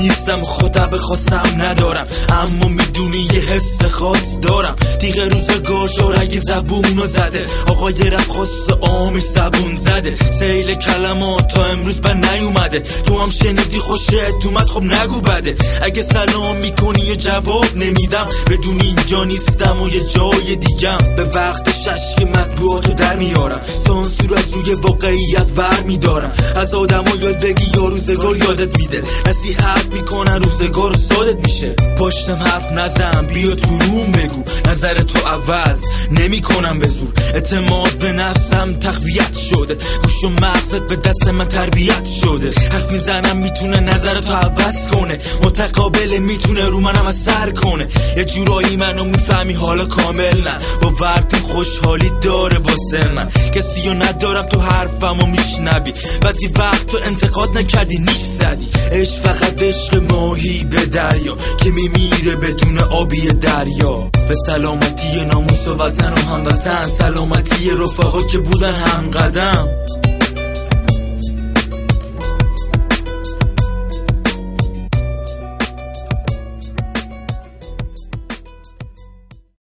نیستم خدا بخواستم ندارم، اما میدونی یه حس خاص دارم. دیگه روزگار شورگ زبونو زده، آقای رپ خاص آمش زبون زده. سیل کلمات تا امروز بر نیومده، تو هم شنیدی خوشت اومد خب نگو بده. اگه سلام میکنی یه جواب نمیدم، بدون اینجا نیستم و یه جای دیگم. به وقت ششک مطبوعاتو در میارم، سانسور از روی واقعیت ور میدارم. از آدم ها یاد بگی یا روزگار یادت میده، نصیحت میکنن روزگار سادت میشه. پشتم حرف نزن بیا تو روم بگو، نظر تو عوض نمی کنم به زور. اعتماد به نفسم تقویت شده، گوش و مغزت به دست من تربیت شده. حرف میزنم میتونه نظر تو عوض کنه، متقابل میتونه رو منم اثر کنه. یه جورایی منو میفهمی حالا کامل نه، با ورد خوشحالی داره واسه من. کسی رو ندارم تو حرفمو میشنوی، بعضی وقت تو انتقاد نکردی نیش زدی. عشق فقط عشق ماهی به دریا که میمیره بدون آبی دریا. به سلامتی ناموس و وطن و هموطن، سلامتی رفقا که بودن هم قدم.